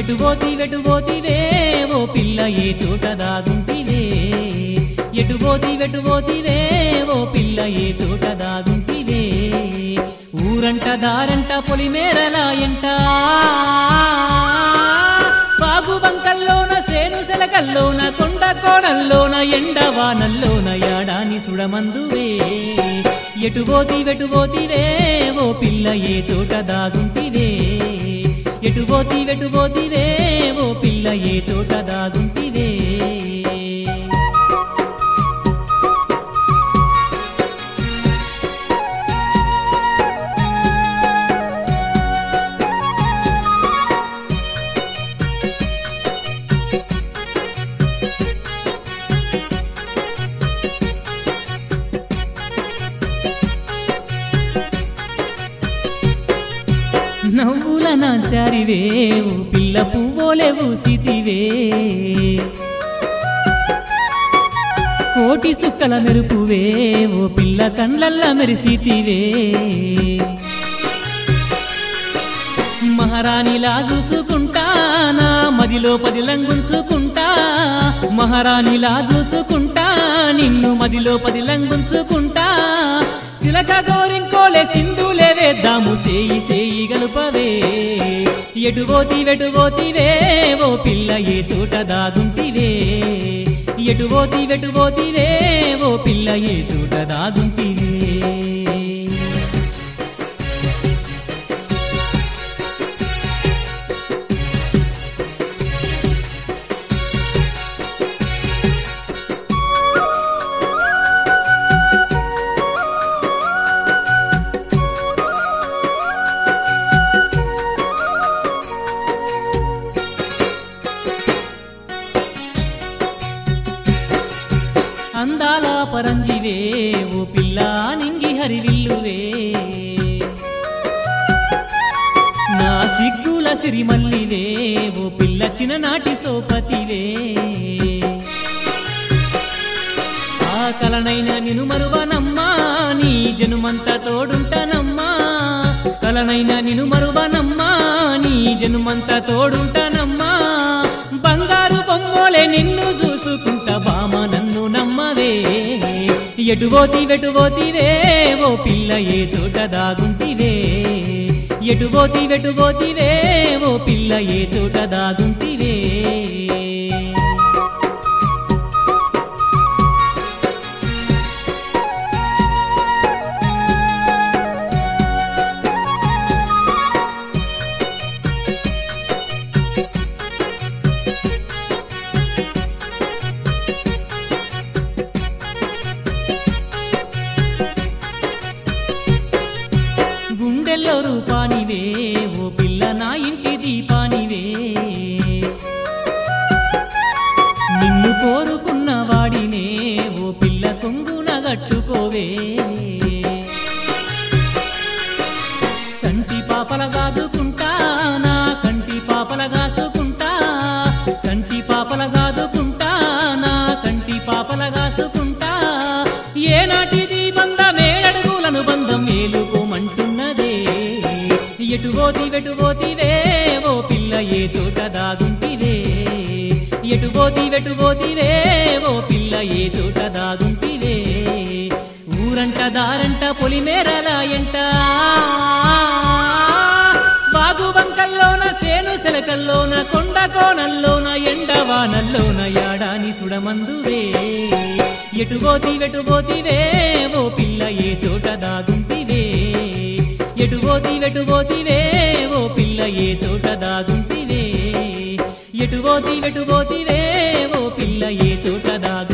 వెటుబోతివే ఓ పిల్ల ఏ చోట దాగుంటివే వెటుబోతివే ఓ పిల్ల ఏ చోట దాగుంటివే ఊరంట దారంట పొలిమేరలా ఎంట బాగు బంకల్లోన సేను సెలకల్లోన కొండ కోణల్లోన ఎండవానల్లోన యాడాని సుడమందువే వెటుబోతివే ఓ పిల్ల ఏ చోట దాగుంటివే వెటుబోతివే ఓ పిల్ల ఏ చోట దాగుంటివే నవ్వుల నాచారివే ఓ పిల్ల పువ్వోలే ఊసితివే కోటి సుక్కల మెరుపువే ఓ పిల్ల కండ్లల్ల మెరిసితివే మహారాణిలా చూసుకుంటా నా మదిలో పదిలంగుంచుకుంటా మహారాణిలా చూసుకుంటా నిన్ను మదిలో పదిలంగుంచుకుంటా సిలక గోరింకోలే సింధులే వేద్దాము సేయి గలుపవే వెటుబోతివే ఓ పిల్ల ఏ చోట దాగుంటివే వెటుబోతివే ఓ పిల్ల ఏ చోట దాగుంటివే అందాల పరంజివే ఓ పిల్ల నింగి హరివిల్లువే నా సిగ్గుల సిరిమల్లివే ఓ పిల్ల చిన్ననాటి సోపతివే ఆ కలనైనా నిను మరువనమ్మా నీ జనుమంతా తోడుంటానమ్మా కలనైనా నిను మరువనమ్మా నీ జనుమంతా తోడుంటానమ్మా బంగారు బొమ్మోలే నిన్ను చూసుకుంటా బామ నన్ను నమ్మవే వెటుబోతివే ఓ పిల్ల ఏ చోట దాగుంటివే వెటుబోతివే ఓ పిల్ల ఏ చోట దాగుంటివే గుండెల్లో రూపానివే ఓ పిల్ల నా ఇంటి దీపానివే నిన్ను కోరుకున్న వాడినే ఓ పిల్ల కొంగున గట్టుకోవే చంటి పాపల గాదుకుంటా నా కంటి పాపల గాసుకుంటా చంటి పాపల గాదుకుంటా నా కంటి పాపల గాసుకుంటా ఏనాటిది బంధమేడడుగులను బంధం మేలుకోమంటున్నదే వెటుబోతివే ఓ పిల్ల ఏ చోట దాగుంటివే వెటుబోతివే ఓ పిల్ల ఏ చోట దాగుంటివే ఊరంట దారంట పొలిమేరలా ఎంట బాగు బంకల్లోన సేను సెలకల్లోన కొండ కోణల్లోన ఎండవానల్లోన యాడాని సుడమందువే వెటుబోతివే ఓ పిల్ల ఏ చోట దాగుంటివే వెటుబోతివే ఓ పిల్ల ఏ చోట దాగుంటివే వెటుబోతివే ఓ పిల్ల ఏ చోట దాగు